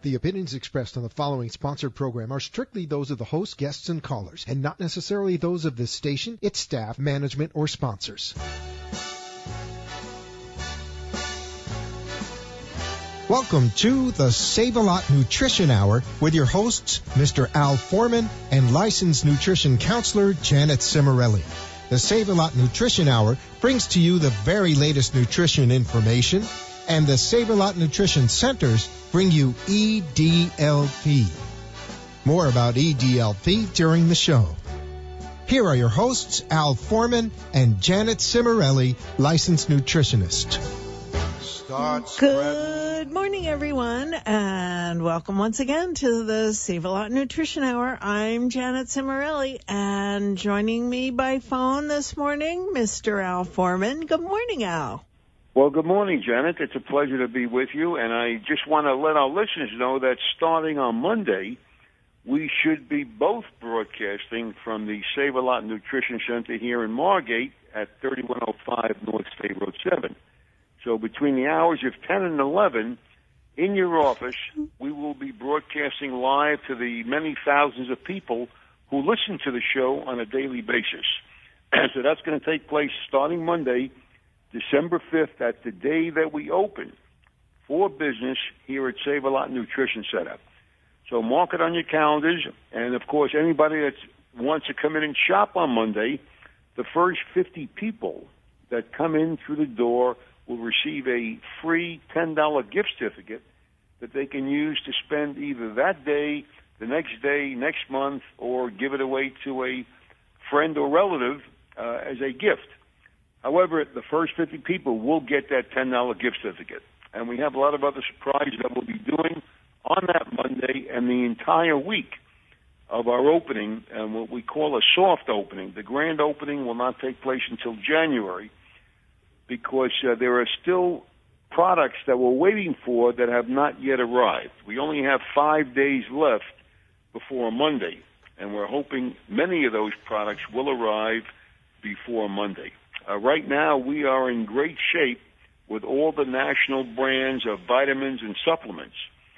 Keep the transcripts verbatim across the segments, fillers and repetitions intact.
The opinions expressed on the following sponsored program are strictly those of the host, guests, and callers, and not necessarily those of this station, its staff, management, or sponsors. Welcome to the Save-A-Lot Nutrition Hour with your hosts, Mister Al Foreman and licensed nutrition counselor Janet Cimarelli. The Save-A-Lot Nutrition Hour brings to you the very latest nutrition information, and the Save-A-Lot Nutrition Centers bring you E D L P. More about E D L P during the show. Here are your hosts, Al Foreman and Janet Cimarelli, licensed nutritionist. Good morning, everyone, and welcome once again to the Save-A-Lot Nutrition Hour. I'm Janet Cimarelli, and joining me by phone this morning, Mister Al Foreman. Good morning, Al. Well, good morning, Janet. It's a pleasure to be with you, and I just want to let our listeners know that starting on Monday, we should be both broadcasting from the Save-A-Lot Nutrition Center here in Margate at thirty-one oh five North State Road seven. So between the hours of ten and eleven, in your office, we will be broadcasting live to the many thousands of people who listen to the show on a daily basis. So that's going to take place starting Monday, December fifth. That's the day that we open for business here at Save-A-Lot Nutrition Center. So mark it on your calendars. And, of course, anybody that wants to come in and shop on Monday, the first fifty people that come in through the door will receive a free ten dollars gift certificate that they can use to spend either that day, the next day, next month, or give it away to a friend or relative uh, as a gift. However, the first fifty people will get that ten dollars gift certificate. And we have a lot of other surprises that we'll be doing on that Monday and the entire week of our opening, and what we call a soft opening. The grand opening will not take place until January, because uh, there are still products that we're waiting for that have not yet arrived. We only have five days left before Monday, and we're hoping many of those products will arrive before Monday. Uh, right now, we are in great shape with all the national brands of vitamins and supplements.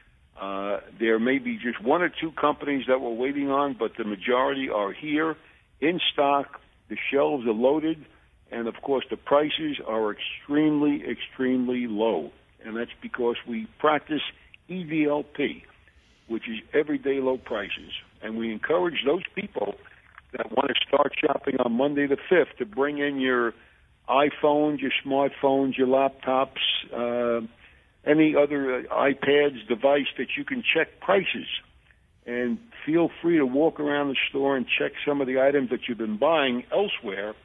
Uh, there may be just one or two companies that we're waiting on, but the majority are here in stock. The shelves are loaded. And, of course, the prices are extremely, extremely low. And that's because we practice E D L P, which is everyday low prices. And we encourage those people that want to start shopping on Monday the fifth to bring in your iPhones, your smartphones, your laptops, uh, any other uh, iPads, device that you can check prices. And feel free to walk around the store and check some of the items that you've been buying elsewhere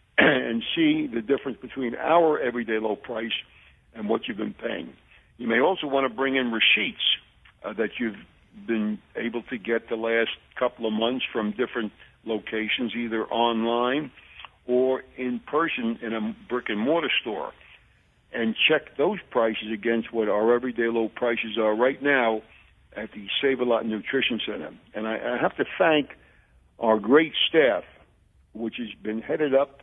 and see the difference between our everyday low price and what you've been paying. You may also want to bring in receipts uh, that you've been able to get the last couple of months from different locations, either online or in person in a brick-and-mortar store, and check those prices against what our everyday low prices are right now at the Save-A-Lot Nutrition Center. And I, I have to thank our great staff, which has been headed up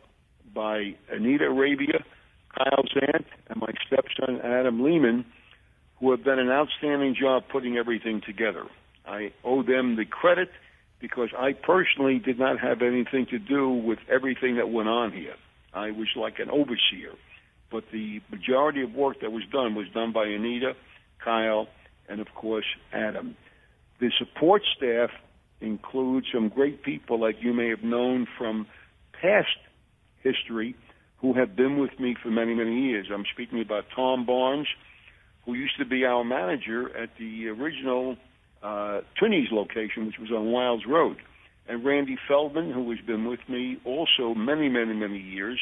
by Anita Arabia, Kyle Zant, and my stepson Adam Lehman, who have done an outstanding job putting everything together. I owe them the credit because I personally did not have anything to do with everything that went on here. I was like an overseer. But the majority of work that was done was done by Anita, Kyle, and, of course, Adam. The support staff includes some great people like you may have known from past history who have been with me for many, many years. I'm speaking about Tom Barnes, who used to be our manager at the original uh, Twinney's location, which was on Wiles Road, and Randy Feldman, who has been with me also many, many, many years.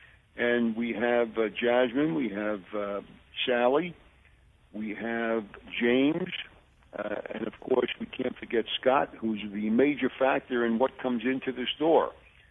And we have uh, Jasmine, we have uh, Sally, we have James, uh, and, of course, we can't forget Scott, who's the major factor in what comes into the store.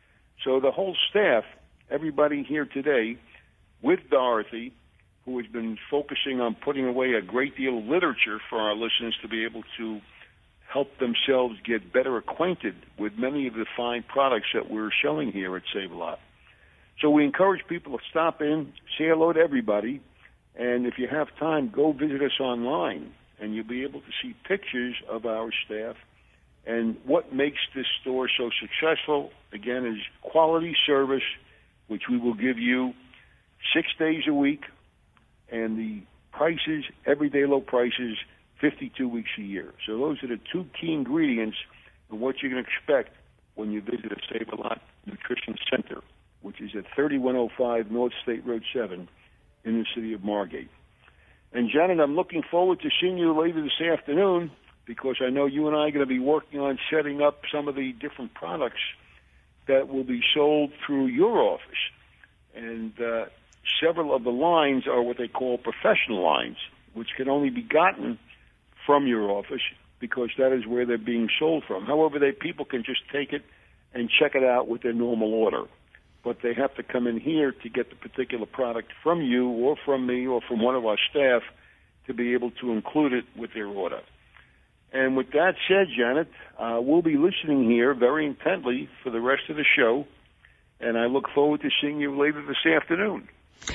So the whole staff, everybody here today, with Dorothy, who has been focusing on putting away a great deal of literature for our listeners to be able to help themselves get better acquainted with many of the fine products that we're selling here at Save-A-Lot. So we encourage people to stop in, say hello to everybody, and if you have time, go visit us online and you'll be able to see pictures of our staff. And what makes this store so successful, again, is quality service, which we will give you six days a week, and the prices, everyday low prices, fifty-two weeks a year. So those are the two key ingredients of what you can expect when you visit a Save-A-Lot Nutrition Center, which is at thirty-one oh five North State Road seven in the city of Margate. And Janet, I'm looking forward to seeing you later this afternoon, because I know you and I are going to be working on setting up some of the different products that will be sold through your office. And uh, several of the lines are what they call professional lines, which can only be gotten from your office because that is where they're being sold from. However, they people can just take it and check it out with their normal order. But they have to come in here to get the particular product from you or from me or from one of our staff to be able to include it with their order. And with that said, Janet, uh, we'll be listening here very intently for the rest of the show, and I look forward to seeing you later this afternoon.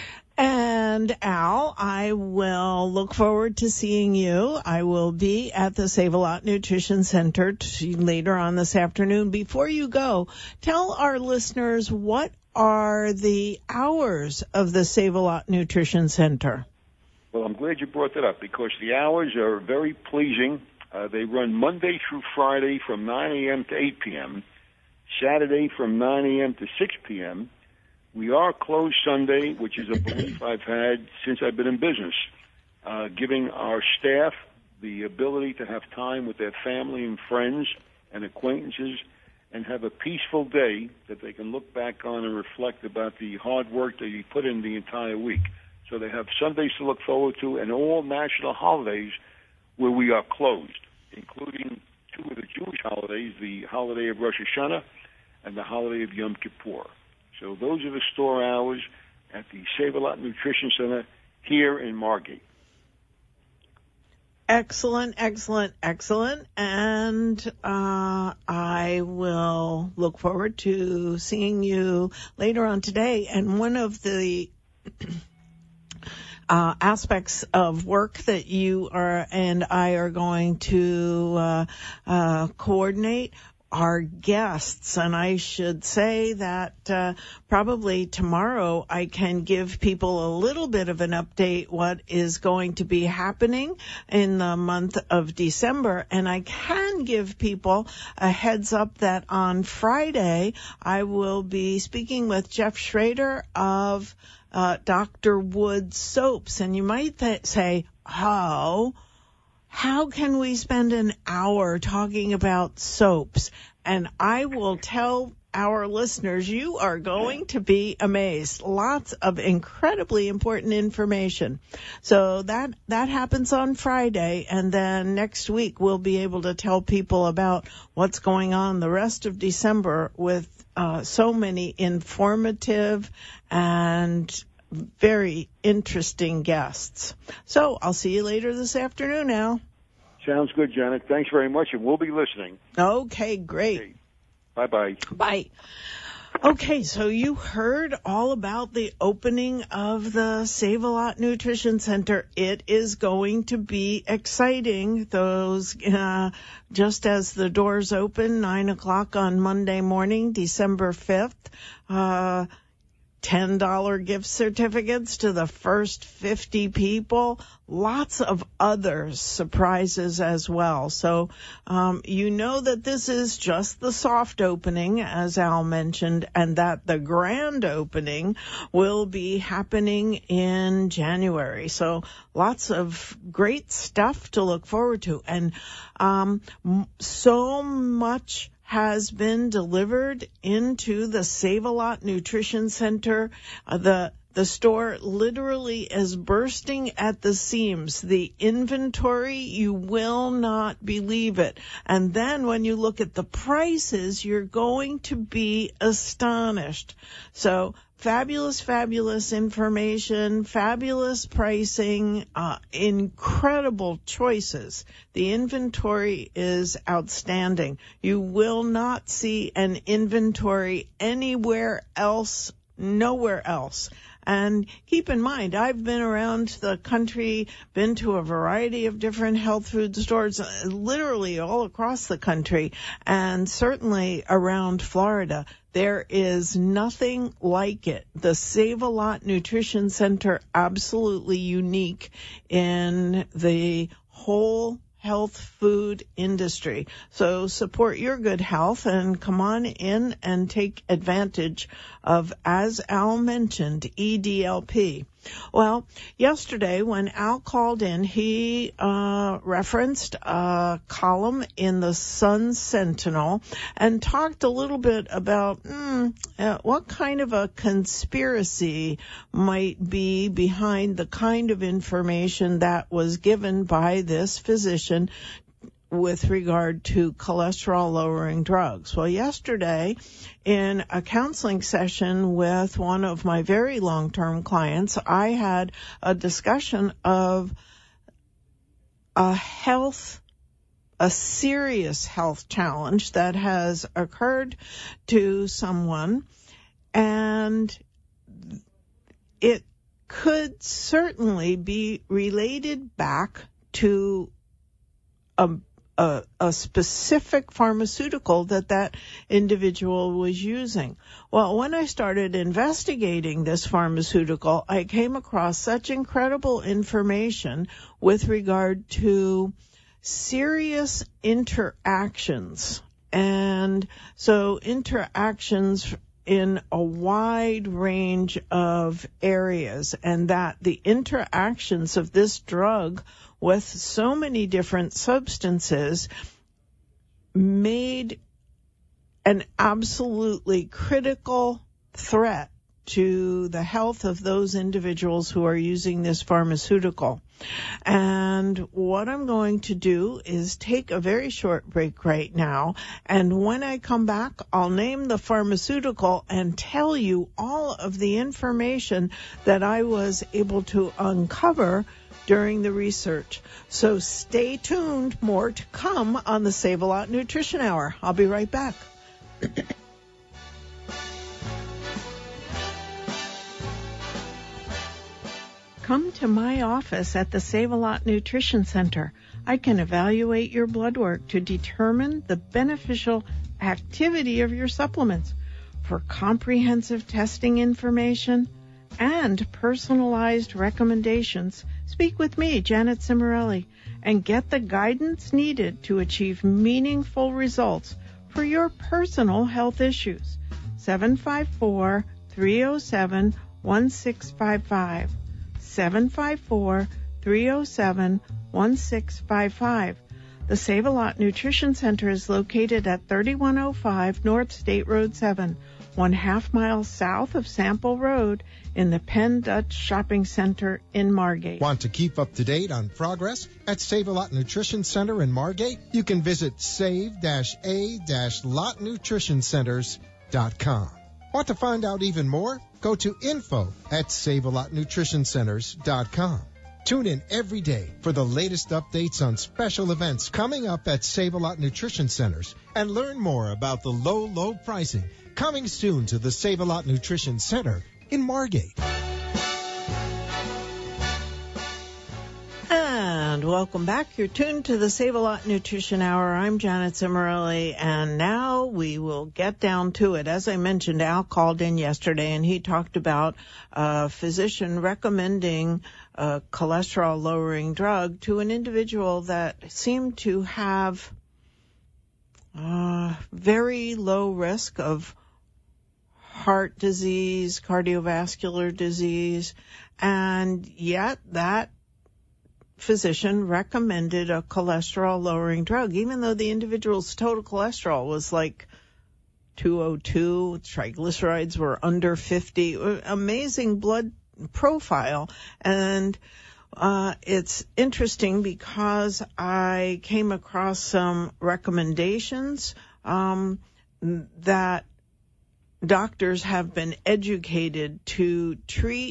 And Al, I will look forward to seeing you. I will be at the Save-A-Lot Nutrition Center t- later on this afternoon. Before you go, tell our listeners what are the hours of the Save-A-Lot Nutrition Center? Well, I'm glad you brought that up because the hours are very pleasing. Uh, they run Monday through Friday from nine a.m. to eight p.m., Saturday from nine a.m. to six p.m., We are closed Sunday, which is a belief I've had since I've been in business, uh, giving our staff the ability to have time with their family and friends and acquaintances and have a peaceful day that they can look back on and reflect about the hard work that you put in the entire week. So they have Sundays to look forward to and all national holidays where we are closed, including two of the Jewish holidays, the holiday of Rosh Hashanah and the holiday of Yom Kippur. So those are the store hours at the Save-A-Lot Nutrition Center here in Margate. Excellent, excellent, excellent. And uh, I will look forward to seeing you later on today. And one of the uh, aspects of work that you are and I are going to uh, uh, coordinate our guests, and I should say that uh, probably tomorrow I can give people a little bit of an update what is going to be happening in the month of December, and I can give people a heads up that on Friday I will be speaking with Jeff Schrader of uh, Doctor Wood Soaps, and you might th- say, how? How can we spend an hour talking about soaps? And I will tell our listeners, you are going to be amazed. Lots of incredibly important information. So that, that happens on Friday. And then next week we'll be able to tell people about what's going on the rest of December with uh, so many informative and very interesting guests. So I'll see you later this afternoon, Al. Sounds good, Janet. Thanks very much, and we'll be listening. Okay, great. Okay. Bye-bye. Bye. Okay, so you heard all about the opening of the Save-A-Lot Nutrition Center. It is going to be exciting. Those, uh, just as the doors open, nine o'clock on Monday morning, December fifth, uh, ten dollars gift certificates to the first fifty people, lots of other surprises as well. So um, you know that this is just the soft opening, as Al mentioned, and that the grand opening will be happening in January. So lots of great stuff to look forward to. And um, so much has been delivered into the Save-A-Lot Nutrition Center. Uh, the the store literally is bursting at the seams. The inventory, you will not believe it. And then when you look at the prices, you're going to be astonished. So fabulous, fabulous information, fabulous pricing, uh, incredible choices. The inventory is outstanding. You will not see an inventory anywhere else, nowhere else. And keep in mind, I've been around the country, been to a variety of different health food stores, uh, literally all across the country, and certainly around Florida. There is nothing like it. The Save-A-Lot Nutrition Center, absolutely unique in the whole health food industry. So support your good health and come on in and take advantage of, as Al mentioned, E D L P. Well, yesterday when Al called in, he uh, referenced a column in the Sun Sentinel and talked a little bit about mm, uh, what kind of a conspiracy might be behind the kind of information that was given by this physician with regard to cholesterol-lowering drugs. Well, yesterday, in a counseling session with one of my very long-term clients, I had a discussion of a health, a serious health challenge that has occurred to someone, and it could certainly be related back to a A, a specific pharmaceutical that that individual was using. Well, when I started investigating this pharmaceutical, I came across such incredible information with regard to serious interactions. And so interactions in a wide range of areas, and that the interactions of this drug with so many different substances made an absolutely critical threat to the health of those individuals who are using this pharmaceutical. And what I'm going to do is take a very short break right now, and when I come back, I'll name the pharmaceutical and tell you all of the information that I was able to uncover during the research. So stay tuned, more to come on the Save-A-Lot Nutrition Hour. I'll be right back. Come to my office at the Save-A-Lot Nutrition Center. I can evaluate your blood work to determine the beneficial activity of your supplements. For comprehensive testing information and personalized recommendations, speak with me, Janet Cimarelli, and get the guidance needed to achieve meaningful results for your personal health issues. seven five four, three oh seven, one six five five. seven five four, three oh seven, one six five five. The Save-A-Lot Nutrition Center is located at thirty-one oh five North State Road seven, one half mile south of Sample Road in the Penn Dutch Shopping Center in Margate. Want to keep up to date on progress at Save-A-Lot Nutrition Center in Margate? You can visit save a lot nutrition centers dot com. Want to find out even more? Go to info at save a lot nutrition centers dot com. Tune in every day for the latest updates on special events coming up at Save-A-Lot Nutrition Centers, and learn more about the low, low pricing coming soon to the Save-A-Lot Nutrition Center in Margate. And welcome back. You're tuned to the Save-A-Lot Nutrition Hour. I'm Janet Cimarelli, and now we will get down to it. As I mentioned, Al called in yesterday, and he talked about a physician recommending a cholesterol-lowering drug to an individual that seemed to have uh, very low risk of heart disease, cardiovascular disease, and yet that physician recommended a cholesterol-lowering drug, even though the individual's total cholesterol was like two oh two, triglycerides were under fifty, amazing blood profile. And uh, it's interesting because I came across some recommendations um, that doctors have been educated to treat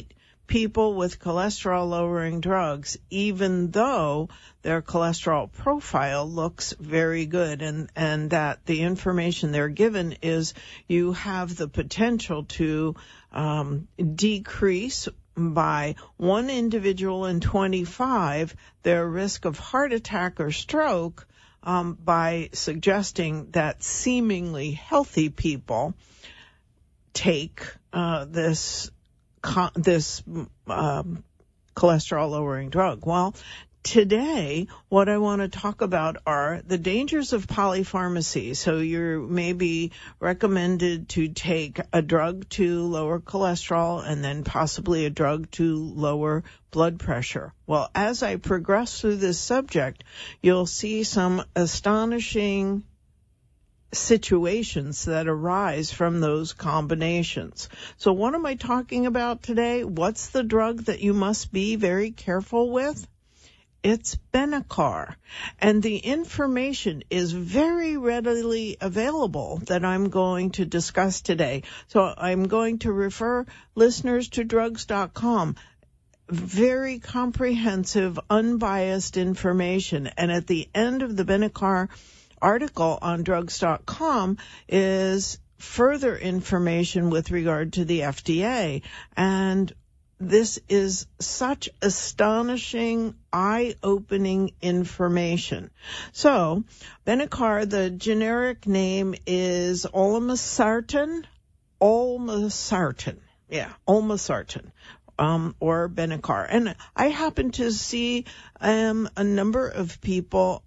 people with cholesterol-lowering drugs, even though their cholesterol profile looks very good, and, and that the information they're given is you have the potential to um, decrease by one individual in twenty-five their risk of heart attack or stroke um, by suggesting that seemingly healthy people take uh, this this um, cholesterol-lowering drug. Well, today, what I want to talk about are the dangers of polypharmacy. So you're maybe recommended to take a drug to lower cholesterol and then possibly a drug to lower blood pressure. Well, as I progress through this subject, you'll see some astonishing situations that arise from those combinations. So what am I talking about today? What's the drug that you must be very careful with? It's Benicar. And the information is very readily available that I'm going to discuss today. So I'm going to refer listeners to drugs dot com. Very comprehensive, unbiased information. And at the end of the Benicar article on drugs dot com is further information with regard to the F D A. And this is such astonishing, eye-opening information. So, Benicar, the generic name is olmesartan, olmesartan, yeah, olmesartan. Um, or Benicar. And I happen to see um, a number of people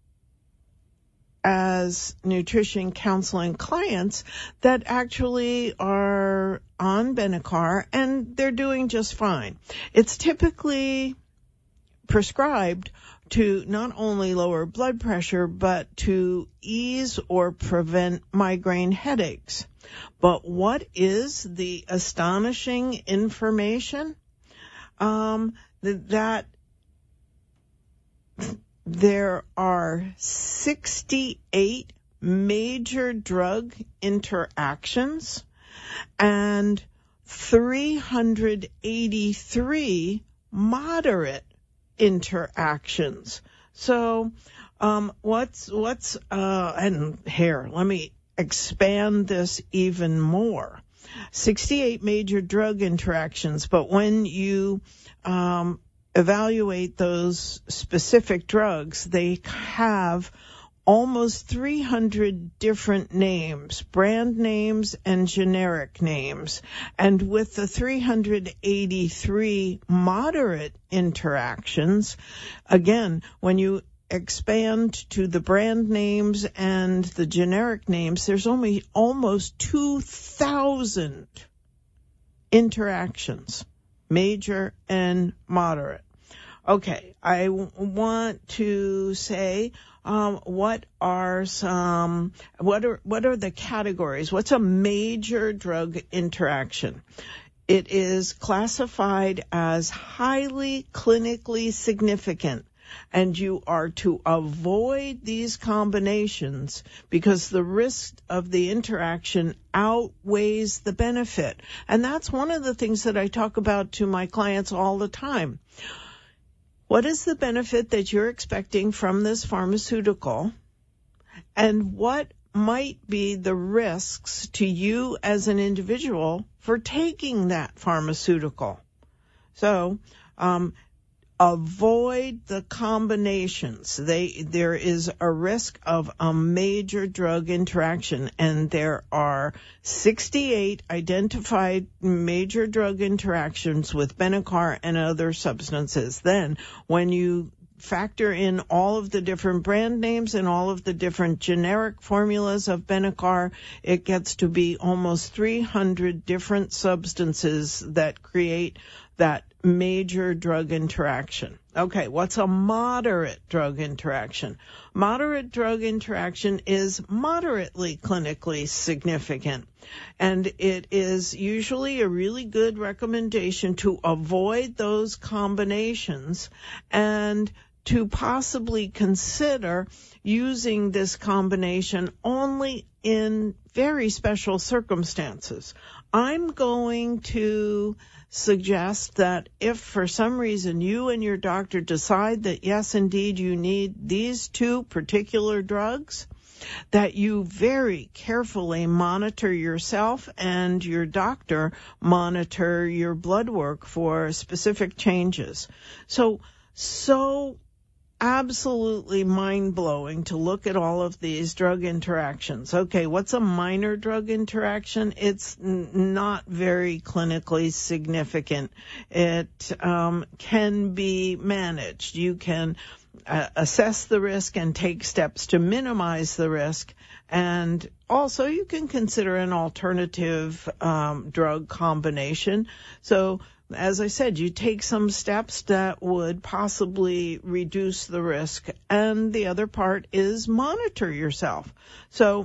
as nutrition counseling clients that actually are on Benicar, and they're doing just fine. It's typically prescribed to not only lower blood pressure, but to ease or prevent migraine headaches. But what is the astonishing information? Um, that there are sixty-eight major drug interactions and three hundred eighty-three moderate interactions. So, um, what's, what's, uh, and here, let me expand this even more. sixty-eight major drug interactions, but when you, um, evaluate those specific drugs, they have almost three hundred different names, brand names and generic names. And with the three hundred eighty-three moderate interactions, again, when you expand to the brand names and the generic names, there's only almost two thousand interactions, major and moderate. Okay, I w- want to say um, what are some what are what are the categories? What's a major drug interaction? It is classified as highly clinically significant, and you are to avoid these combinations because the risk of the interaction outweighs the benefit. And that's one of the things that I talk about to my clients all the time. What is the benefit that you're expecting from this pharmaceutical? And what might be the risks to you as an individual for taking that pharmaceutical? So, um, avoid the combinations. They, there is a risk of a major drug interaction, and there are sixty-eight identified major drug interactions with Benicar and other substances. Then, when you factor in all of the different brand names and all of the different generic formulas of Benicar, it gets to be almost three hundred different substances that create that major drug interaction. Okay, what's a moderate drug interaction? Moderate drug interaction is moderately clinically significant, and it is usually a really good recommendation to avoid those combinations and to possibly consider using this combination only in very special circumstances. I'm going to suggest that if for some reason you and your doctor decide that yes, indeed, you need these two particular drugs, that you very carefully monitor yourself and your doctor monitor your blood work for specific changes. So, so absolutely mind-blowing to look at all of these drug interactions. Okay, what's a minor drug interaction? It's n- not very clinically significant. It um, can be managed. You can uh, assess the risk and take steps to minimize the risk. And also you can consider an alternative um, drug combination. So as I said, you take some steps that would possibly reduce the risk, and the other part is monitor yourself. So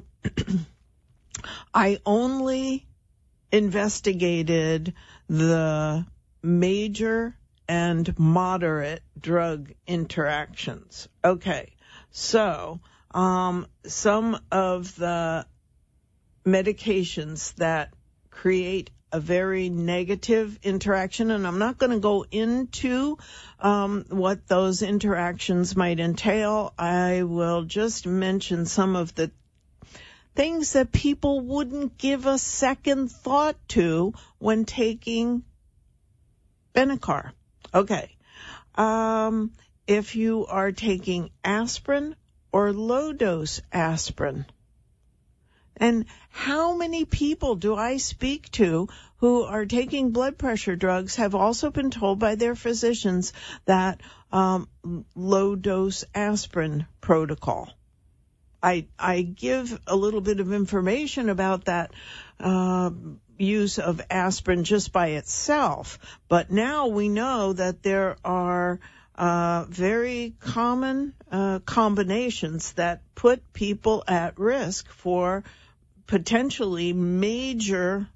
I only investigated the major and moderate drug interactions. Okay, so um, some of the medications that create a very negative interaction, and I'm not going to go into um, what those interactions might entail. I will just mention some of the things that people wouldn't give a second thought to when taking Benicar. Okay. Um, if you are taking aspirin or low-dose aspirin, and how many people do I speak to who are taking blood pressure drugs have also been told by their physicians that um, low-dose aspirin protocol? I I give a little bit of information about that uh, use of aspirin just by itself, but now we know that there are uh, very common uh, combinations that put people at risk for potentially major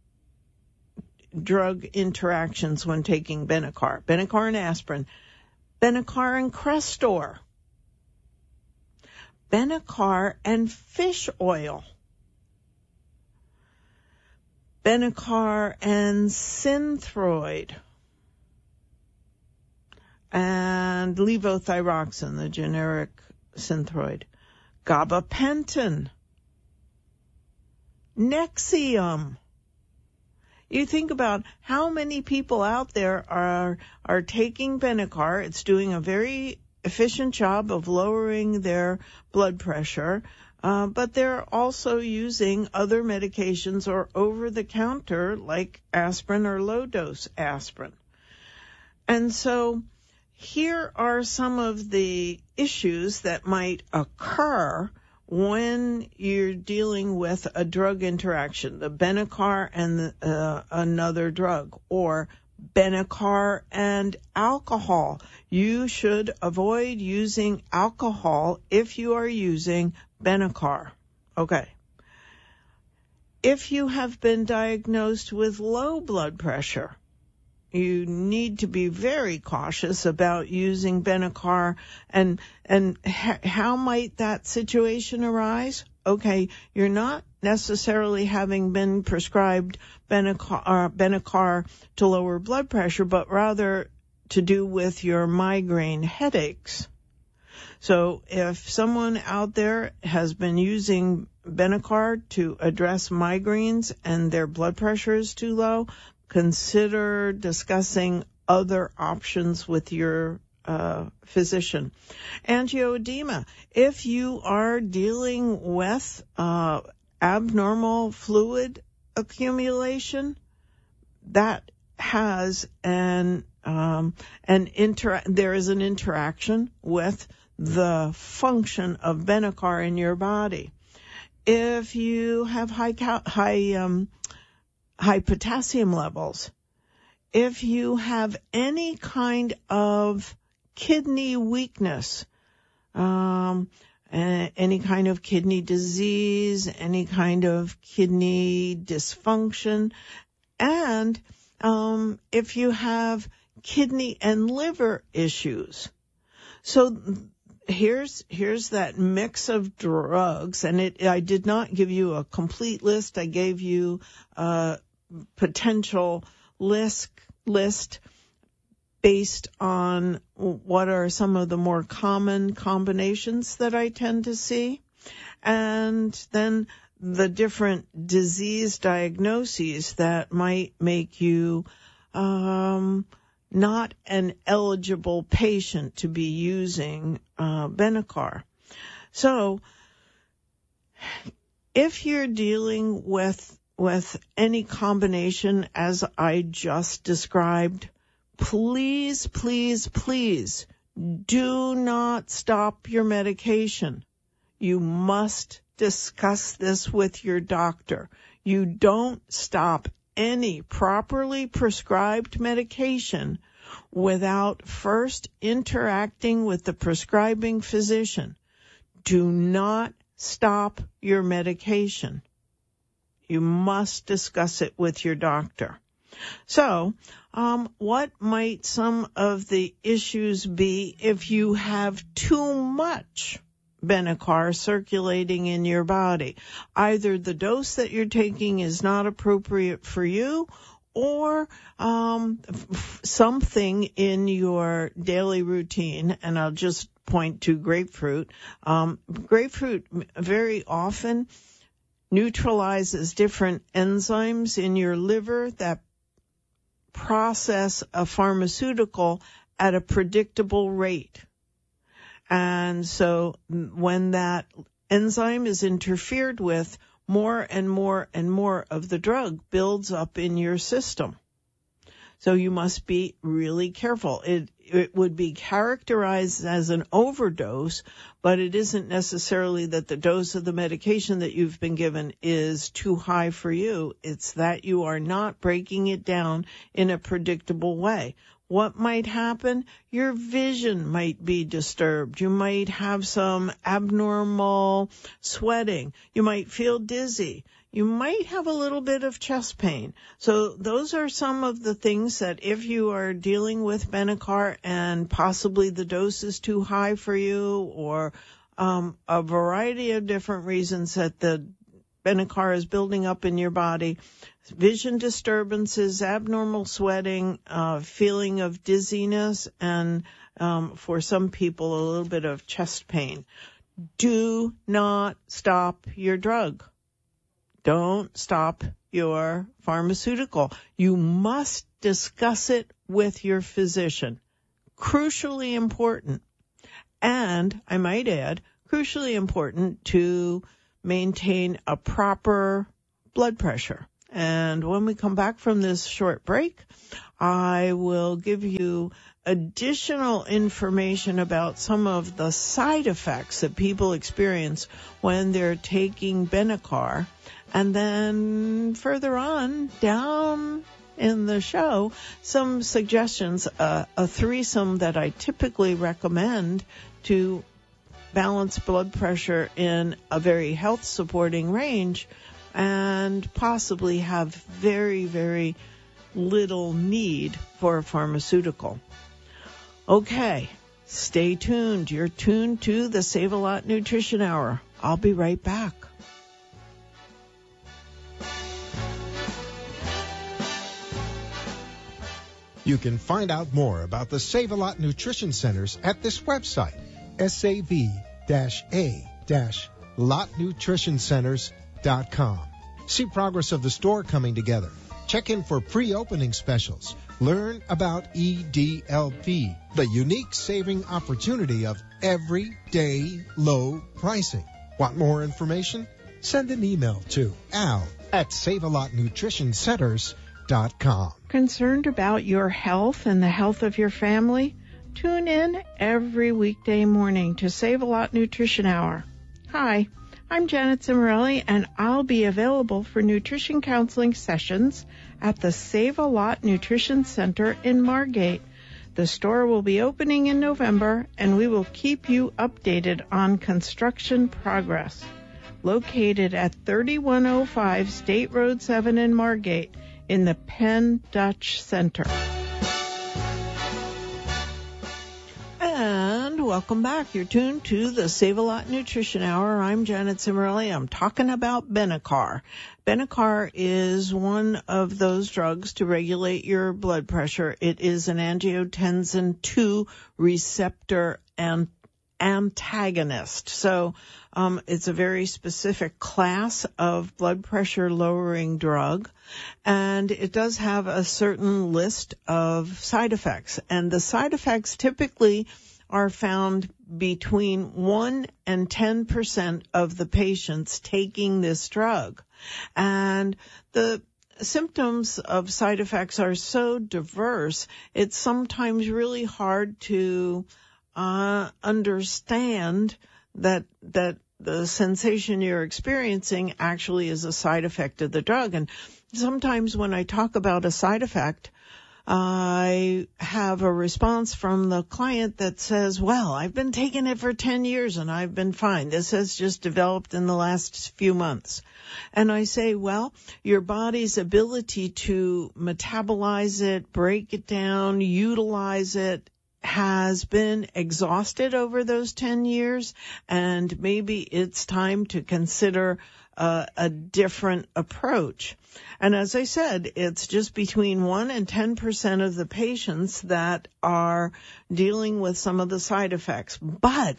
drug interactions when taking Benicar. Benicar and aspirin. Benicar and Crestor. Benicar and fish oil. Benicar and Synthroid. And levothyroxine, the generic Synthroid. Gabapentin. Nexium. You think about how many people out there are are taking Benicar. It's doing a very efficient job of lowering their blood pressure, uh, but they're also using other medications or over-the-counter like aspirin or low-dose aspirin. And so here are some of the issues that might occur when you're dealing with a drug interaction, the Benicar and the, uh, another drug, or Benicar and alcohol. You should avoid using alcohol if you are using Benicar. Okay. If you have been diagnosed with low blood pressure, you need to be very cautious about using Benicar. And and ha- how might that situation arise? Okay, you're not necessarily having been prescribed Benicar, uh, Benicar to lower blood pressure, but rather to do with your migraine headaches. So if someone out there has been using Benicar to address migraines and their blood pressure is too low, consider discussing other options with your uh, physician. Angioedema. If you are dealing with uh, abnormal fluid accumulation, that has an um, an inter. There is an interaction with the function of Benicar in your body. If you have high cal- high um, high potassium levels, if you have any kind of kidney weakness, um, any kind of kidney disease, any kind of kidney dysfunction, and um, if you have kidney and liver issues. So here's here's that mix of drugs, and it I did not give you a complete list. I gave you uh potential list list based on what are some of the more common combinations that I tend to see, and then the different disease diagnoses that might make you um, not an eligible patient to be using uh, Benicar. So if you're dealing with with any combination as I just described, please, please, please do not stop your medication. You must discuss this with your doctor. You don't stop any properly prescribed medication without first interacting with the prescribing physician. Do not stop your medication. You must discuss it with your doctor. So, um, what might some of the issues be if you have too much Benicar circulating in your body? Either the dose that you're taking is not appropriate for you, or um, f- something in your daily routine, and I'll just point to grapefruit. Um, grapefruit very often neutralizes different enzymes in your liver that process a pharmaceutical at a predictable rate. And so when that enzyme is interfered with, more and more and more of the drug builds up in your system. So you must be really careful. It it would be characterized as an overdose, but it isn't necessarily that the dose of the medication that you've been given is too high for you. It's that you are not breaking it down in a predictable way. What might happen? Your vision might be disturbed. You might have some abnormal sweating. You might feel dizzy. You might have a little bit of chest pain. So those are some of the things that if you are dealing with Benicar and possibly the dose is too high for you, or um, a variety of different reasons that the Benicar is building up in your body, vision disturbances, abnormal sweating, uh, feeling of dizziness, and um, for some people a little bit of chest pain. Do not stop your drug. Don't stop your pharmaceutical. You must discuss it with your physician. Crucially important. And, I might add, crucially important to maintain a proper blood pressure. And when we come back from this short break, I will give you additional information about some of the side effects that people experience when they're taking Benicar. And then further on down in the show, some suggestions, uh, a threesome that I typically recommend to balance blood pressure in a very health-supporting range and possibly have very, very little need for a pharmaceutical. Okay, stay tuned. You're tuned to the Save-A-Lot Nutrition Hour. I'll be right back. You can find out more about the Save-A-Lot Nutrition Centers at this website, S A V A lot nutrition centers dot com. See progress of the store coming together. Check in for pre-opening specials. Learn about E D L P, the unique saving opportunity of everyday low pricing. Want more information? Send an email to al at save a lot nutrition centers dot com. Concerned about your health and the health of your family? Tune in every weekday morning to Save-A-Lot Nutrition Hour. Hi, I'm Janet Cimarelli, and I'll be available for nutrition counseling sessions at the Save-A-Lot Nutrition Center in Margate. The store will be opening in November, and we will keep you updated on construction progress. Located at thirty-one oh five State Road seven in Margate, in the Penn Dutch Center. And welcome back. You're tuned to the Save-A-Lot Nutrition Hour. I'm Janet Cimarelli. I'm talking about Benicar. Benicar is one of those drugs to regulate your blood pressure. It is an angiotensin two receptor and antagonist. So um, it's a very specific class of blood pressure lowering drug, and it does have a certain list of side effects. And the side effects typically are found between one and ten percent of the patients taking this drug. And the symptoms of side effects are so diverse, it's sometimes really hard to uh understand that that the sensation you're experiencing actually is a side effect of the drug. And sometimes when I talk about a side effect, I have a response from the client that says, well, I've been taking it for ten years and I've been fine. This has just developed in the last few months. And I say, well, your body's ability to metabolize it, break it down, utilize it, has been exhausted over those ten years, and maybe it's time to consider uh, a different approach. And as I said, it's just between one and ten percent of the patients that are dealing with some of the side effects. But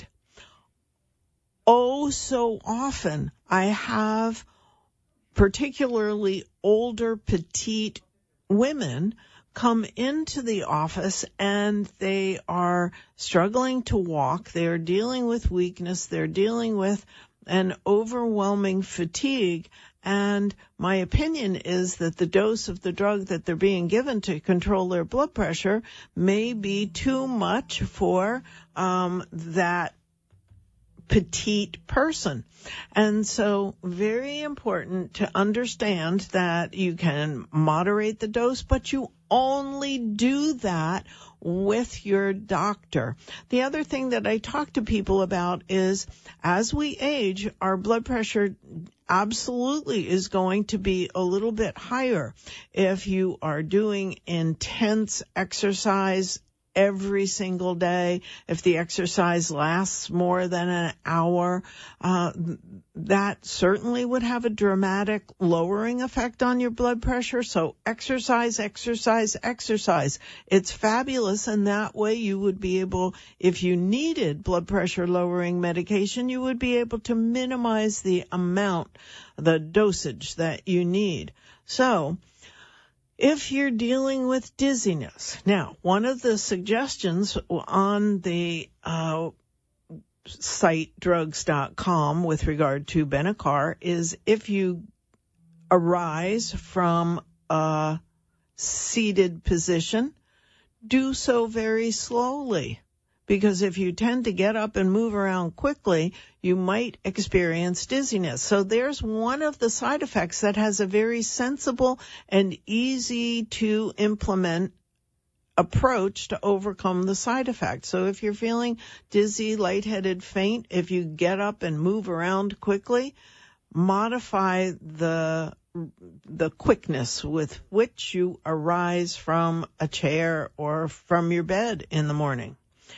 oh, so often I have particularly older, petite women come into the office and they are struggling to walk. They're dealing with weakness. They're dealing with an overwhelming fatigue. And my opinion is that the dose of the drug that they're being given to control their blood pressure may be too much for um, that petite person. And so very important to understand that you can moderate the dose, but you only do that with your doctor. The other thing that I talk to people about is as we age, our blood pressure absolutely is going to be a little bit higher. If you are doing intense exercise every single day, if the exercise lasts more than an hour, uh, that certainly would have a dramatic lowering effect on your blood pressure. So exercise, exercise, exercise. It's fabulous, and that way you would be able, if you needed blood pressure lowering medication, you would be able to minimize the amount, the dosage that you need. So if you're dealing with dizziness, now, one of the suggestions on the uh, site drugs dot com with regard to Benicar is if you arise from a seated position, do so very slowly. Because if you tend to get up and move around quickly, you might experience dizziness. So there's one of the side effects that has a very sensible and easy to implement approach to overcome the side effect. So if you're feeling dizzy, lightheaded, faint, if you get up and move around quickly, modify the the quickness with which you arise from a chair or from your bed in the morning.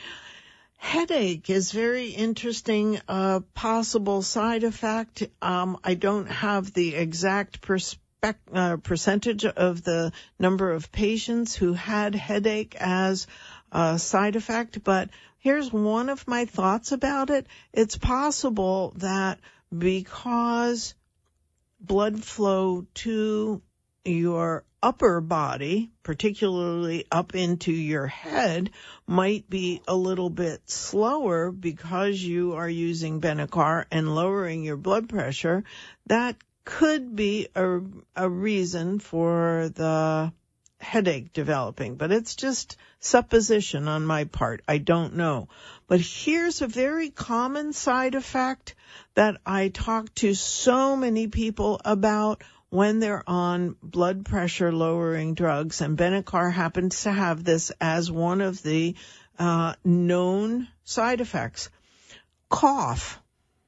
Headache is very interesting, uh, possible side effect. Um, I don't have the exact perspec- uh, percentage of the number of patients who had headache as a side effect, but here's one of my thoughts about it. It's possible that because blood flow to your upper body, particularly up into your head, might be a little bit slower because you are using Benicar and lowering your blood pressure. That could be a, a reason for the headache developing, but it's just supposition on my part. I don't know. But here's a very common side effect that I talk to so many people about when they're on blood pressure lowering drugs, and Benicar happens to have this as one of the uh, known side effects. Cough,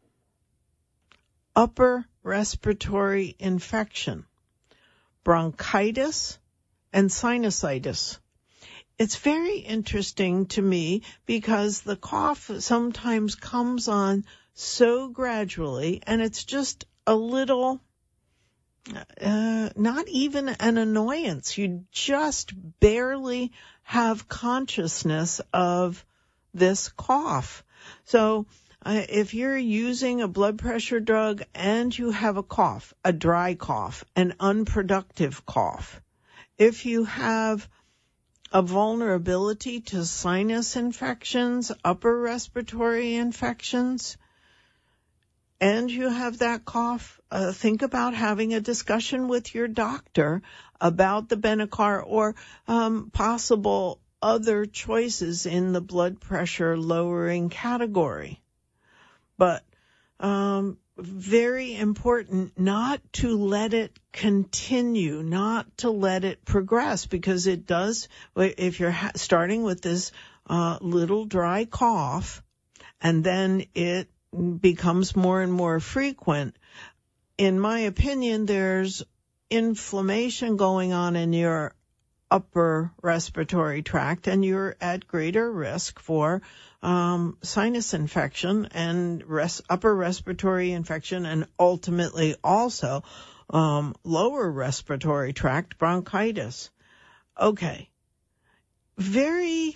upper respiratory infection, bronchitis, and sinusitis. it's very interesting to me because the cough sometimes comes on so gradually, and it's just a little, uh, not even an annoyance. You just barely have consciousness of this cough. So uh, if you're using a blood pressure drug and you have a cough, a dry cough, an unproductive cough, if you have a vulnerability to sinus infections, upper respiratory infections, and you have that cough, uh, think about having a discussion with your doctor about the Benicar or um, possible other choices in the blood pressure lowering category. But um, very important not to let it continue, not to let it progress, because it does, if you're ha- starting with this uh, little dry cough and then it becomes more and more frequent, in my opinion, there's inflammation going on in your upper respiratory tract, and you're at greater risk for um, sinus infection and res- upper respiratory infection, and ultimately also um, lower respiratory tract bronchitis. Okay. Very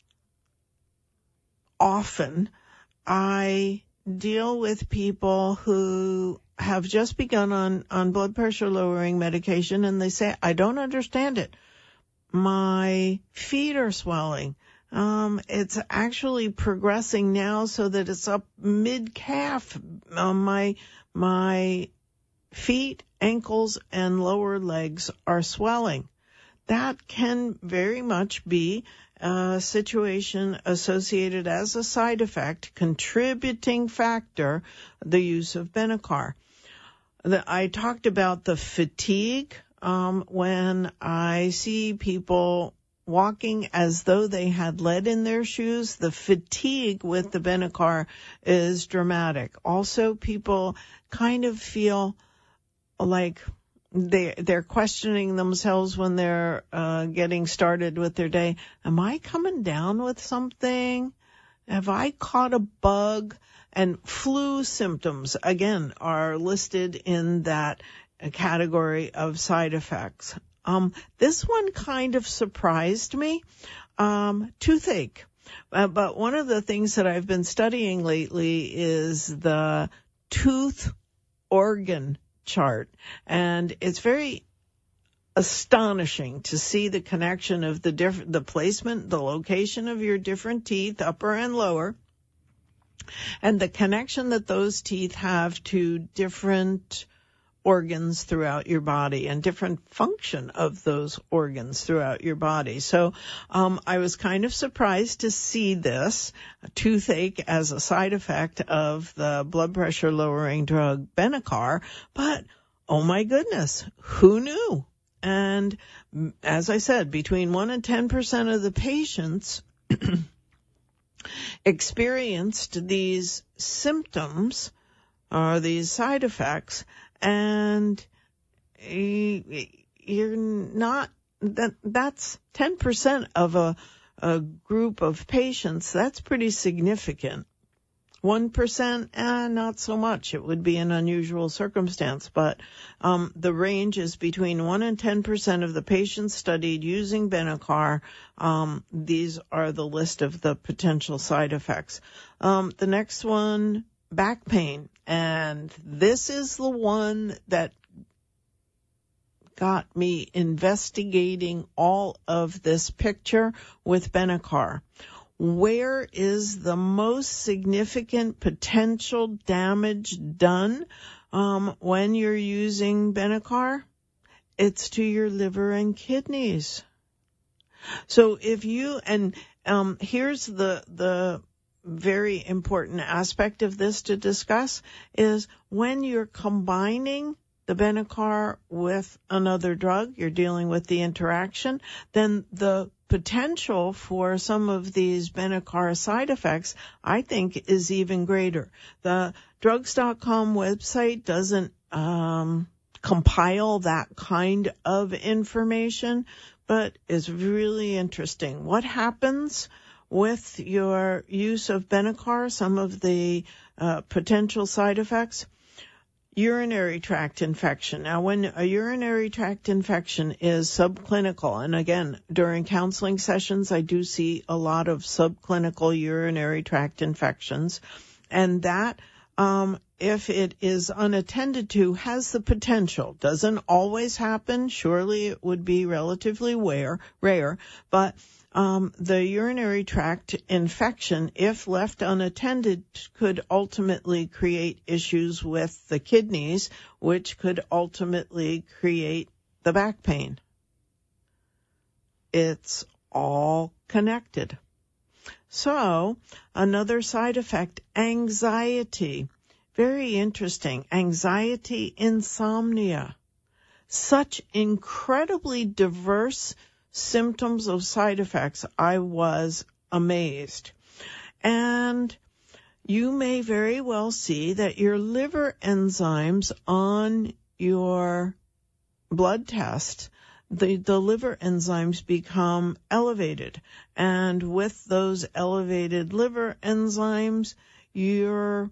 often I deal with people who have just begun on, on blood pressure lowering medication, and they say, I don't understand it. My feet are swelling. Um, it's actually progressing now so that it's up mid-calf. Uh, my, my feet, ankles, and lower legs are swelling. That can very much be a situation associated as a side effect, contributing factor, the use of Benicar. The, I talked about the fatigue. Um, when I see people walking as though they had lead in their shoes, the fatigue with the Benicar is dramatic. Also, people kind of feel like they, they're questioning themselves when they're uh, getting started with their day. Am I coming down with something? Have I caught a bug? And flu symptoms, again, are listed in that category of side effects. Um, this one kind of surprised me. Um, toothache. Uh, but one of the things that I've been studying lately is the tooth organ chart. And it's very astonishing to see the connection of the diff- the placement, the location of your different teeth, upper and lower, and the connection that those teeth have to different organs throughout your body and different function of those organs throughout your body. So um, I was kind of surprised to see this toothache as a side effect of the blood pressure lowering drug Benicar, but oh my goodness, who knew? And as I said, between one and ten percent of the patients experienced these symptoms or these side effects, and you're not, that that's ten percent of a, a group of patients. That's pretty significant. one percent, eh, not so much. It would be an unusual circumstance, but um, the range is between one and ten percent of the patients studied using Benicar. Um, these are the list of the potential side effects. Um, the next one, back pain. And this is the one that got me investigating all of this picture with Benicar. Where is the most significant potential damage done um, when you're using Benicar? It's to your liver and kidneys. So if you, and um, here's the the very important aspect of this to discuss, is when you're combining the Benicar with another drug, you're dealing with the interaction, then the potential for some of these Benicar side effects, I think, is even greater. The drugs dot com website doesn't um, compile that kind of information, but is really interesting. What happens with your use of Benicar, some of the uh, potential side effects? Urinary tract infection. Now, when a urinary tract infection is subclinical, and again, during counseling sessions, I do see a lot of subclinical urinary tract infections, and that, um, if it is unattended to, has the potential. Doesn't always happen. Surely it would be relatively rare, rare, but Um, the urinary tract infection, if left unattended, could ultimately create issues with the kidneys, which could ultimately create the back pain. It's all connected. So, another side effect, anxiety. Very interesting. Anxiety, insomnia. Such incredibly diverse symptoms of side effects. I was amazed. And you may very well see that your liver enzymes on your blood test, the, the liver enzymes become elevated. And with those elevated liver enzymes, your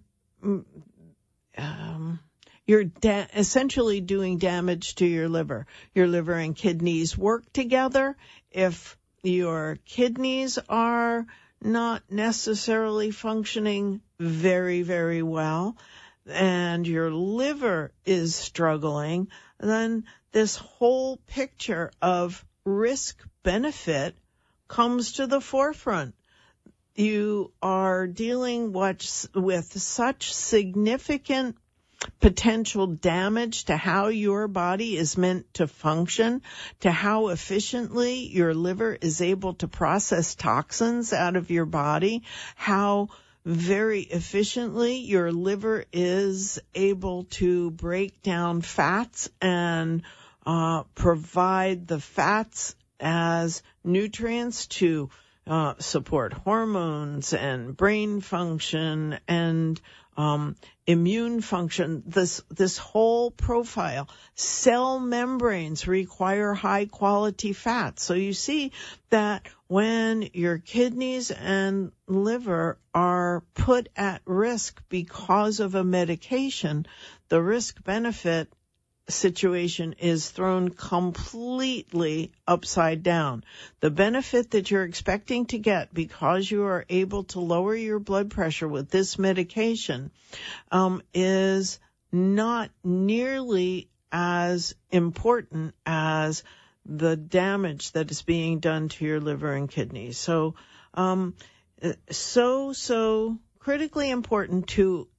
um, You're da- essentially doing damage to your liver. Your liver and kidneys work together. If your kidneys are not necessarily functioning very, very well, and your liver is struggling, then this whole picture of risk-benefit comes to the forefront. You are dealing with such significant potential damage to how your body is meant to function, to how efficiently your liver is able to process toxins out of your body, how very efficiently your liver is able to break down fats and uh, provide the fats as nutrients to uh, support hormones and brain function and Um, immune function, this, this whole profile. Cell membranes require high quality fats. So you see that when your kidneys and liver are put at risk because of a medication, the risk benefit situation is thrown completely upside down. The benefit that you're expecting to get because you are able to lower your blood pressure with this medication um, is not nearly as important as the damage that is being done to your liver and kidneys. So, um, so, so critically important to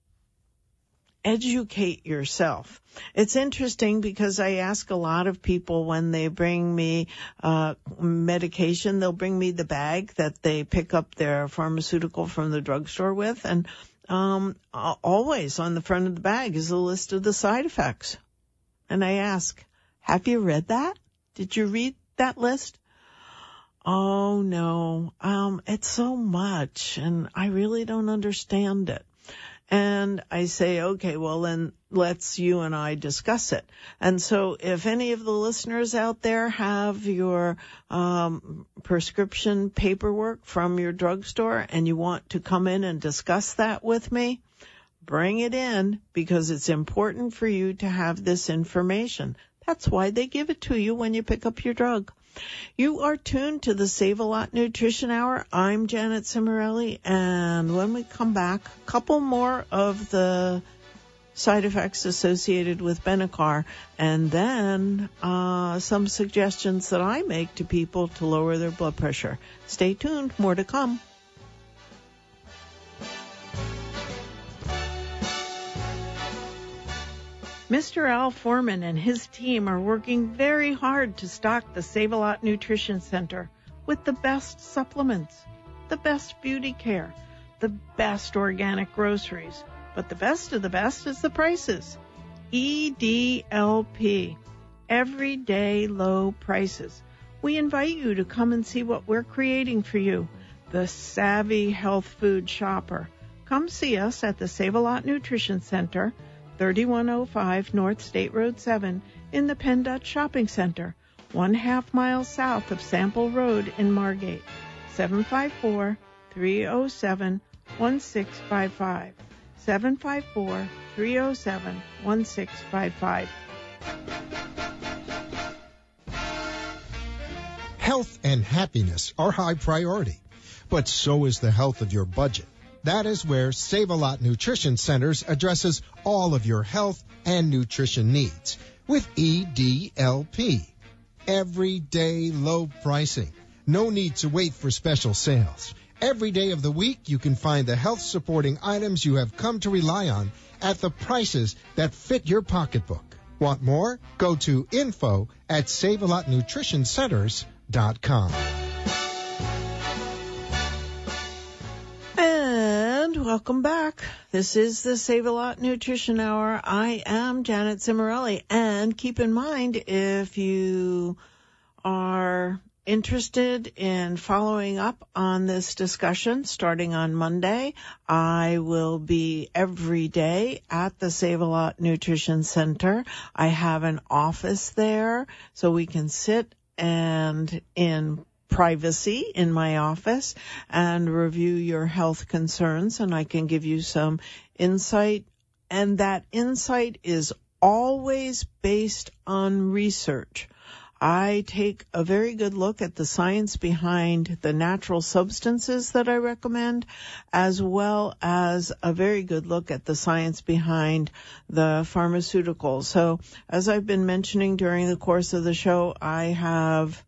educate yourself. It's interesting because I ask a lot of people when they bring me uh medication, they'll bring me the bag that they pick up their pharmaceutical from the drugstore with, and um always on the front of the bag is a list of the side effects. And I ask, have you read that? Did you read that list? Oh, no. Um, it's so much, and I really don't understand it. And I say, okay, well, then let's you and I discuss it. And so if any of the listeners out there have your um, prescription paperwork from your drugstore and you want to come in and discuss that with me, bring it in, because it's important for you to have this information. That's why they give it to you when you pick up your drug. You are tuned to the Save a Lot Nutrition Hour. I'm Janet Cimarelli, and when we come back, a couple more of the side effects associated with Benicar, and then uh, some suggestions that I make to people to lower their blood pressure. Stay tuned. More to come. Mister Al Foreman and his team are working very hard to stock the Save-A-Lot Nutrition Center with the best supplements, the best beauty care, the best organic groceries. But the best of the best is the prices. E D L P, everyday low prices. We invite you to come and see what we're creating for you, the savvy health food shopper. Come see us at the Save-A-Lot Nutrition Center, thirty-one oh five North State Road seven in the Penn Dutch Shopping Center, one half mile south of Sample Road in Margate. seven five four, three oh seven, one six five five. seven five four, three oh seven, one six five five. Health and happiness are high priority, but so is the health of your budget. That is where Save-A-Lot Nutrition Centers addresses all of your health and nutrition needs with E D L P. Everyday low pricing. No need to wait for special sales. Every day of the week, you can find the health-supporting items you have come to rely on at the prices that fit your pocketbook. Want more? Go to info at save a lot nutrition centers dot com. And welcome back. This is the Save-A-Lot Nutrition Hour. I am Janet Cimarelli. And keep in mind, if you are interested in following up on this discussion starting on Monday, I will be every day at the Save-A-Lot Nutrition Center. I have an office there so we can sit and in privacy in my office and review your health concerns, and I can give you some insight. And that insight is always based on research. I take a very good look at the science behind the natural substances that I recommend, as well as a very good look at the science behind the pharmaceuticals. So, as I've been mentioning during the course of the show, I have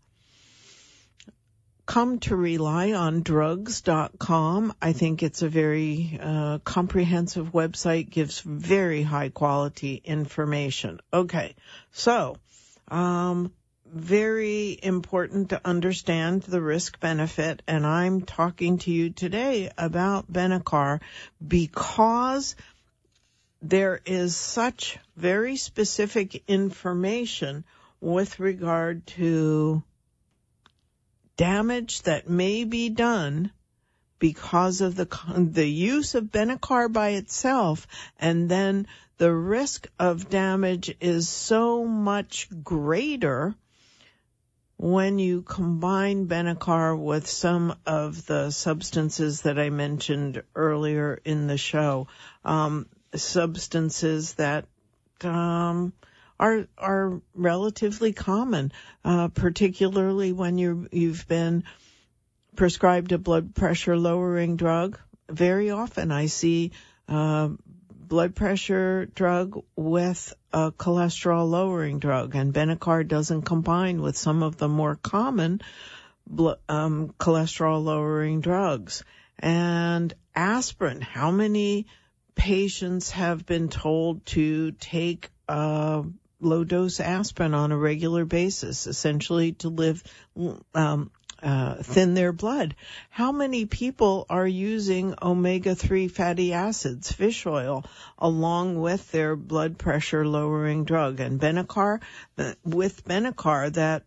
come to rely on drugs dot com. I think it's a very uh, comprehensive website, gives very high quality information. Okay, so, um, very important to understand the risk-benefit, and I'm talking to you today about Benicar because there is such very specific information with regard to damage that may be done because of the the use of Benicar by itself, and then the risk of damage is so much greater when you combine Benicar with some of the substances that I mentioned earlier in the show, um, substances that um, are are relatively common, uh, particularly when you you've been prescribed a blood pressure lowering drug. Very often I see uh, blood pressure drug with a cholesterol lowering drug, and Benicar doesn't combine with some of the more common blo- um, cholesterol lowering drugs. And aspirin, how many patients have been told to take uh, low dose aspirin on a regular basis, essentially to live um, Uh, thin their blood? How many people are using omega three fatty acids, fish oil, along with their blood pressure lowering drug? And Benicar, with Benicar, that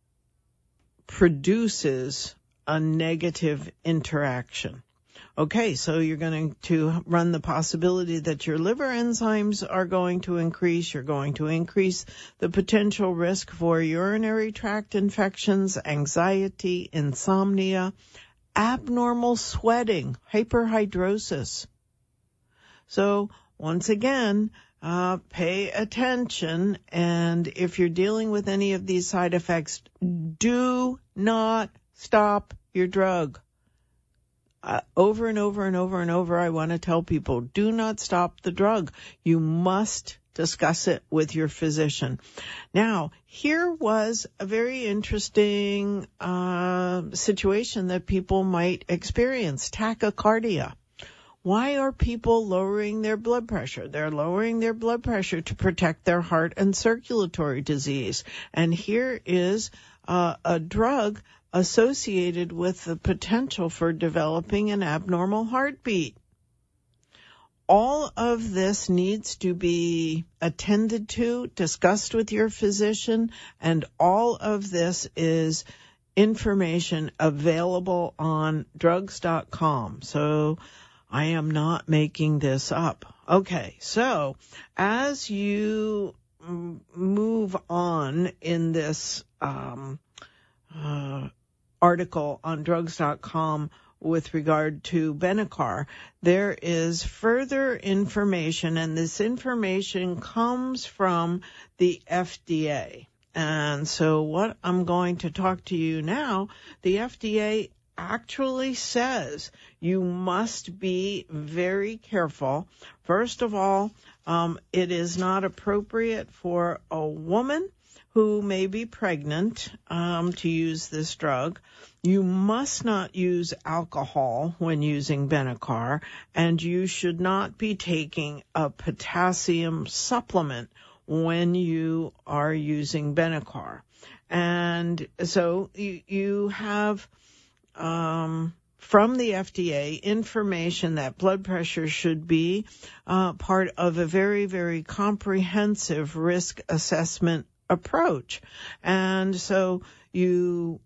produces a negative interaction. Okay, so you're going to run the possibility that your liver enzymes are going to increase. You're going to increase the potential risk for urinary tract infections, anxiety, insomnia, abnormal sweating, hyperhidrosis. So once again, uh, pay attention. And if you're dealing with any of these side effects, do not stop your drug. Uh, over and over and over and over, I want to tell people, do not stop the drug. You must discuss it with your physician. Now, here was a very interesting uh, situation that people might experience, tachycardia. Why are people lowering their blood pressure? They're lowering their blood pressure to protect their heart and circulatory disease. And here is uh, a drug associated with the potential for developing an abnormal heartbeat. All of this needs to be attended to, discussed with your physician, and all of this is information available on drugs dot com. So I am not making this up. Okay, so as you move on in this um, uh, article on drugs dot com with regard to Benicar, there is further information, and this information comes from the F D A. And so what I'm going to talk to you now, the F D A actually says you must be very careful. First of all, um, it is not appropriate for a woman who may be pregnant um, to use this drug. You must not use alcohol when using Benicar, and you should not be taking a potassium supplement when you are using Benicar. And so you, you have um, from the F D A information that blood pressure should be uh, part of a very, very comprehensive risk assessment approach. And so you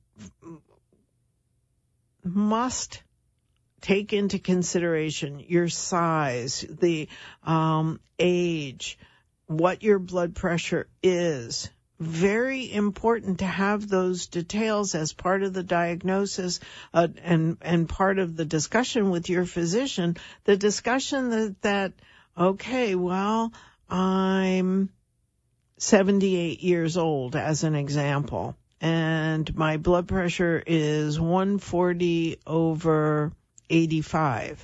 must take into consideration your size, the um, age, what your blood pressure is. Very important to have those details as part of the diagnosis uh, and and part of the discussion with your physician. The discussion that, that okay, well, I'm seventy-eight years old, as an example, and my blood pressure is one forty over eighty-five.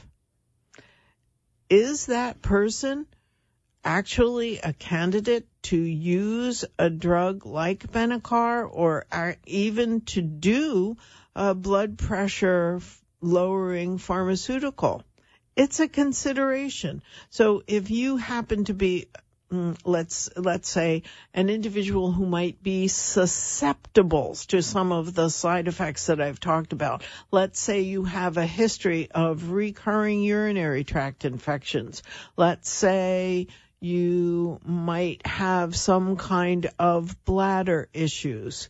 Is that person actually a candidate to use a drug like Benicar, or even to do a blood pressure lowering pharmaceutical? It's a consideration. So if you happen to be Let's let's say an individual who might be susceptible to some of the side effects that I've talked about. Let's say you have a history of recurring urinary tract infections. Let's say you might have some kind of bladder issues.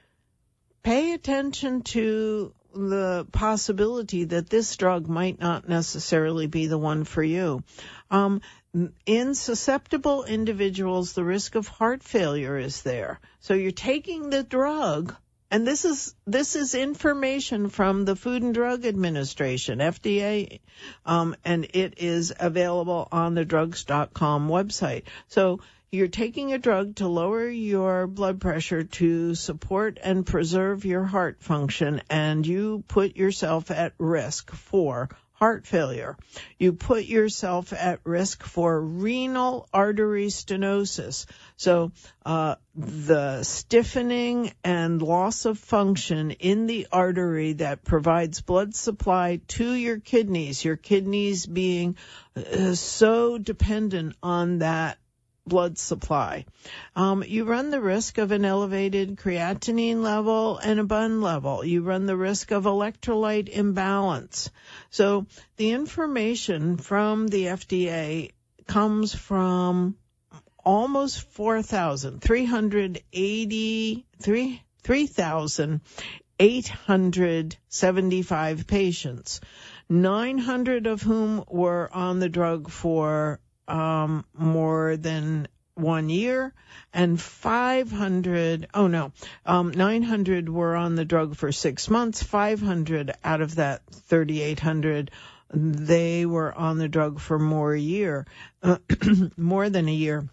Pay attention to the possibility that this drug might not necessarily be the one for you. Um, in susceptible individuals, the risk of heart failure is there. So you're taking the drug, and this is this is information from the Food and Drug Administration, F D A, um, and it is available on the drugs dot com website. So you're taking a drug to lower your blood pressure to support and preserve your heart function, and you put yourself at risk for heart failure. You put yourself at risk for renal artery stenosis. So uh, the stiffening and loss of function in the artery that provides blood supply to your kidneys, your kidneys being uh, so dependent on that blood supply. Um, you run the risk of an elevated creatinine level and a B U N level. You run the risk of electrolyte imbalance. So the information from the F D A comes from almost four thousand, three hundred eighty, three thousand eight hundred seventy-five patients, nine hundred of whom were on the drug for Um, more than one year, and five hundred, oh no, um, nine hundred were on the drug for six months, five hundred out of that thirty-eight hundred, they were on the drug for more a year, uh, more than a year.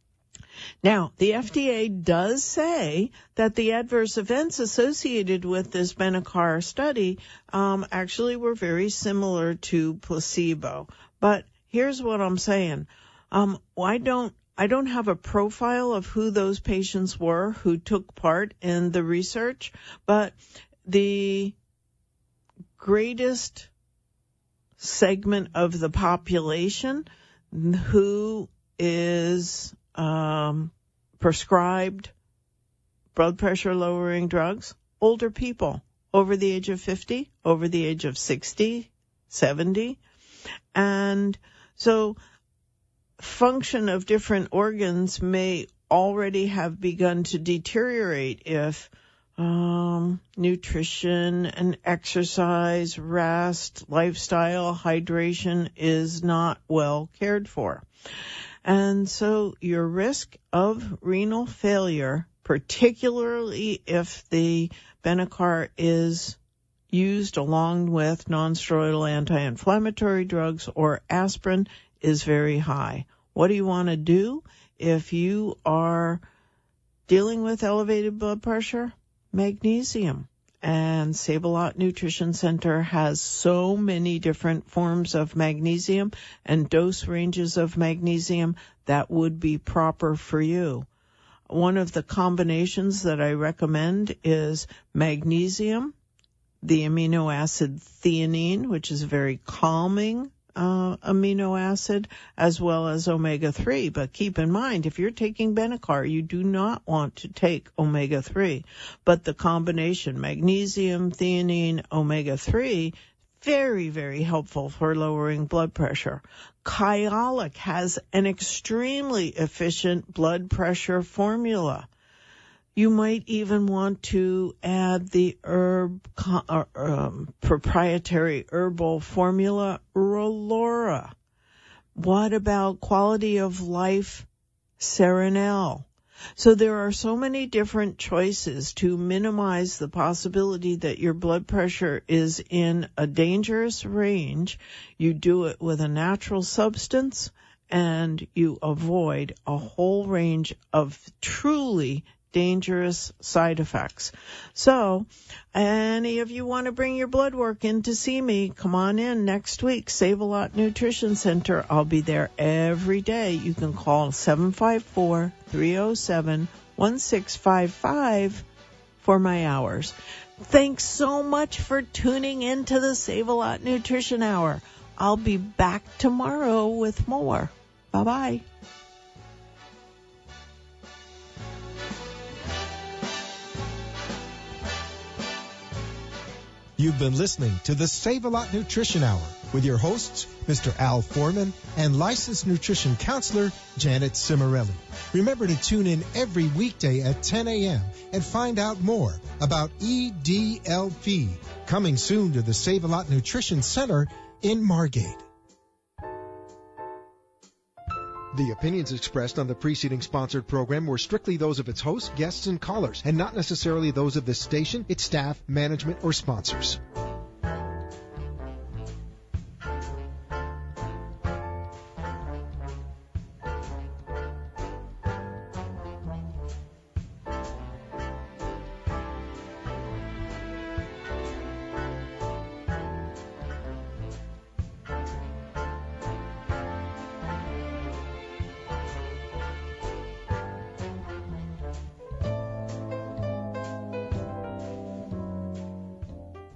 Now, the F D A does say that the adverse events associated with this Benicar study um, actually were very similar to placebo, but here's what I'm saying. Um, I don't, I don't have a profile of who those patients were who took part in the research, but the greatest segment of the population who is um, prescribed blood pressure lowering drugs, older people over the age of fifty, over the age of sixty, seventy, and so function of different organs may already have begun to deteriorate if um, nutrition and exercise, rest, lifestyle, hydration is not well cared for. And so your risk of renal failure, particularly if the Benicar is used along with nonsteroidal anti-inflammatory drugs or aspirin, is very high. What do you want to do if you are dealing with elevated blood pressure? Magnesium. And Save-A-Lot Nutrition Center has so many different forms of magnesium and dose ranges of magnesium that would be proper for you. One of the combinations that I recommend is magnesium, the amino acid theanine, which is a very calming uh, amino acid, as well as omega three. But keep in mind, if you're taking Benicar, you do not want to take omega three. But the combination magnesium, theanine, omega three, very, very helpful for lowering blood pressure. Kyolic has an extremely efficient blood pressure formula. You might even want to add the herb uh, um, proprietary herbal formula Rolora. What about Quality of Life Serenel? So there are so many different choices to minimize the possibility that your blood pressure is in a dangerous range. You do it with a natural substance, and you avoid a whole range of truly dangerous side effects. So, any of you want to bring your blood work in to see me, come on in next week. Save-A-Lot Nutrition Center. I'll be there every day. You can call seven five four, three oh seven, one six five five for my hours. Thanks so much for tuning in to the Save-A-Lot Nutrition Hour. I'll be back tomorrow with more. Bye-bye. You've been listening to the Save-A-Lot Nutrition Hour with your hosts, Mister Al Foreman and licensed nutrition counselor, Janet Cimarelli. Remember to tune in every weekday at ten a.m. and find out more about E D L P, coming soon to the Save-A-Lot Nutrition Center in Margate. The opinions expressed on the preceding sponsored program were strictly those of its hosts, guests, and callers, and not necessarily those of this station, its staff, management, or sponsors.